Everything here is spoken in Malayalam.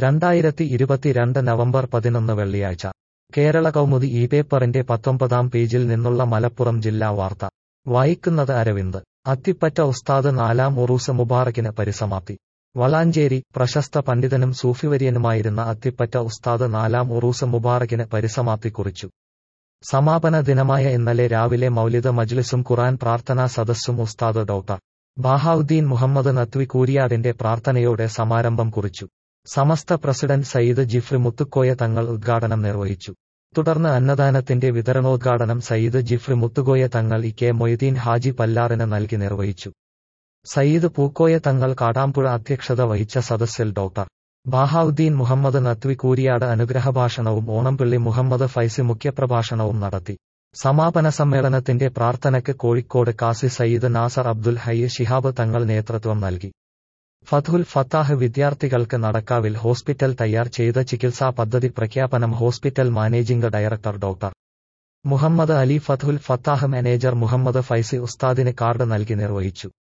2022 നവംബർ 11 വെള്ളിയാഴ്ച കേരള കൗമുദി ഈ പേപ്പറിന്റെ 19-ാം പേജിൽ നിന്നുള്ള മലപ്പുറം ജില്ലാ വാർത്ത വായിക്കുന്നത് അരവിന്ദ്. അത്തിപ്പറ്റ ഉസ്താദ് നാലാം ഉറൂസ് മുബാറക്കിന് പരിസമാപ്തി. വളാഞ്ചേരി പ്രശസ്ത പണ്ഡിതനും സൂഫിവര്യനുമായിരുന്ന അത്തിപ്പറ്റ ഉസ്താദ് നാലാം ഉറൂസ് മുബാറക്കിന് പരിസമാപ്തി കുറിച്ചു. സമാപന ദിനമായ ഇന്നലെ രാവിലെ മൗലിദ് മജ്ലിസും ഖുർആൻ പ്രാർത്ഥനാ സദസ്സും ഉസ്താദ് ഡോക്ടർ ബഹാഉദ്ദീൻ മുഹമ്മദ് നത്വി കൂരിയാടിന്റെ പ്രാർത്ഥനയോടെ സമാരംഭം കുറിച്ചു. സമസ്ത പ്രസിഡന്റ് സയ്യിദ് ജിഫ്രി മുത്തുക്കോയ തങ്ങൾ ഉദ്ഘാടനം നിർവഹിച്ചു. തുടർന്ന് അന്നദാനത്തിന്റെ വിതരണോദ്ഘാടനം സയ്യിദ് ജിഫ്രി മുത്തുകോയ തങ്ങൾ കെ മൊയ്തീൻ ഹാജി പല്ലാറിന് നൽകി നിർവഹിച്ചു. സയ്യിദ് പൂക്കോയ തങ്ങൾ കാടാമ്പുഴ അധ്യക്ഷത വഹിച്ച സദസ്സിൽ ഡോക്ടർ ബഹാഉദ്ദീൻ മുഹമ്മദ് നത്വി കൂരിയാട് അനുഗ്രഹഭാഷണവും ഓണംപിള്ളി മുഹമ്മദ് ഫൈസി മുഖ്യപ്രഭാഷണവും നടത്തി. സമാപന സമ്മേളനത്തിന്റെ പ്രാർത്ഥനയ്ക്ക് കോഴിക്കോട് കാസി സയ്യിദ് നാസർ അബ്ദുൽ ഹയ്യ് ശിഹാബ് തങ്ങൾ നേതൃത്വം നൽകി. ഫത്ഹുൽ ഫത്താഹ് വിദ്യാർത്ഥികൾക്ക് നടക്കാവിൽ ഹോസ്പിറ്റൽ തയ്യാർ ചെയ്ത ചികിത്സാ പദ്ധതി പ്രഖ്യാപനം hospital managing director doctor Muhammad Ali Fathhul Fattah manager Muhammad Faizy ഉസ്താദിന് കാർഡ് നൽകി നിർവഹിച്ചു.